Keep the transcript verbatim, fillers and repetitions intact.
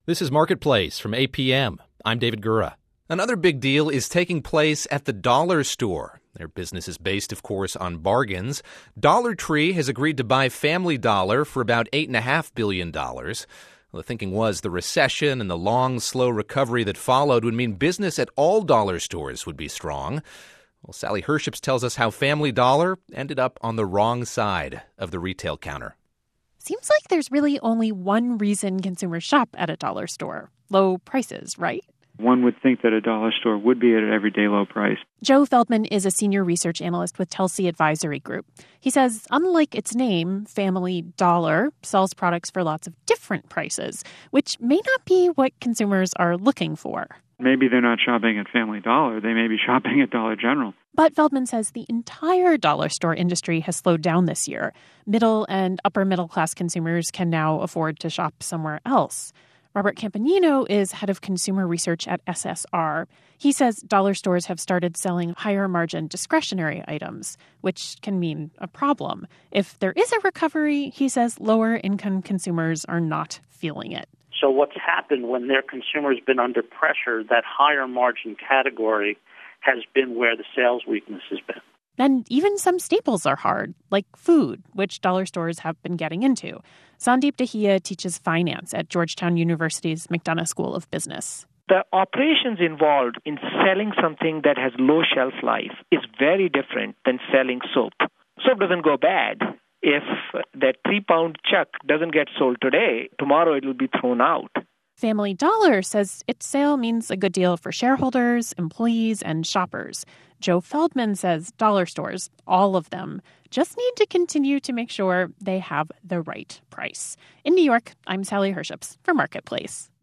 This is Marketplace from A P M. I'm David Gura. Another big deal is taking place at the Dollar Store. Their business is based, of course, on bargains. Dollar Tree has agreed to buy Family Dollar for about eight point five billion dollars. Well, the thinking was the recession and the long, slow recovery that followed would mean business at all dollar stores would be strong. Well, Sally Herships tells us how Family Dollar ended up on the wrong side of the retail counter. Seems like there's really only one reason consumers shop at a dollar store. Low prices, right? One would think that a dollar store would be at an everyday low price. Joe Feldman is a senior research analyst with Telsey Advisory Group. He says, unlike its name, Family Dollar sells products for lots of different prices, which may not be what consumers are looking for. Maybe they're not shopping at Family Dollar. They may be shopping at Dollar General. But Feldman says the entire dollar store industry has slowed down this year. Middle and upper middle class consumers can now afford to shop somewhere else. Robert Campanino is head of consumer research at S S R. He says dollar stores have started selling higher margin discretionary items, which can mean a problem. If there is a recovery, he says lower income consumers are not feeling it. So what's happened when their consumer's been under pressure, that higher margin category has been where the sales weakness has been. And even some staples are hard, like food, which dollar stores have been getting into. Sandeep Dahiya teaches finance at Georgetown University's McDonough School of Business. The operations involved in selling something that has low shelf life is very different than selling soap. Soap doesn't go bad. If that three-pound chuck doesn't get sold today, tomorrow it will be thrown out. Family Dollar says its sale means a good deal for shareholders, employees, and shoppers. Joe Feldman says dollar stores, all of them, just need to continue to make sure they have the right price. In New York, I'm Sally Herships for Marketplace.